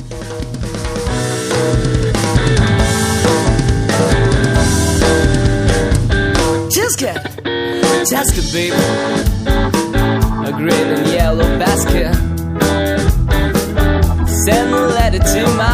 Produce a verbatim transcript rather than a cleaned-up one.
Tisket, Tisket, baby. A green and yellow basket. Send a letter to my